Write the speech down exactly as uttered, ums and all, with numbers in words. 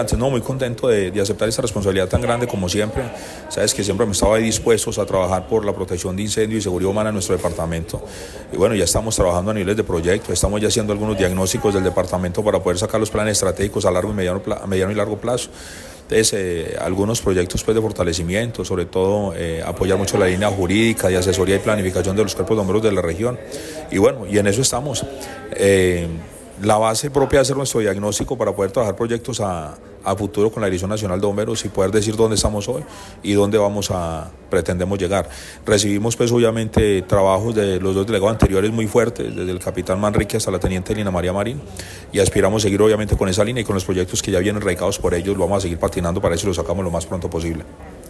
No, muy contento de, de aceptar esta responsabilidad tan grande como siempre. Sabes que siempre me estaba ahí dispuestos a trabajar por la protección de incendio y seguridad humana en nuestro departamento. Y bueno, ya estamos trabajando a niveles de proyecto, estamos ya haciendo algunos diagnósticos del departamento para poder sacar los planes estratégicos a largo y mediano, a mediano y largo plazo. Entonces, eh, algunos proyectos pues, de fortalecimiento, sobre todo eh, apoyar mucho la línea jurídica de asesoría y planificación de los cuerpos de bomberos de la región. Y bueno, y en eso estamos. Eh, la base propia de hacer nuestro diagnóstico para poder trabajar proyectos a, a futuro con la Dirección Nacional de Bomberos y poder decir dónde estamos hoy y dónde vamos a pretendemos llegar. Recibimos pues obviamente trabajos de los dos delegados anteriores muy fuertes, desde el capitán Manrique hasta la teniente Lina María Marín, y aspiramos a seguir obviamente con esa línea y con los proyectos que ya vienen radicados por ellos, lo vamos a seguir patinando para eso y lo sacamos lo más pronto posible.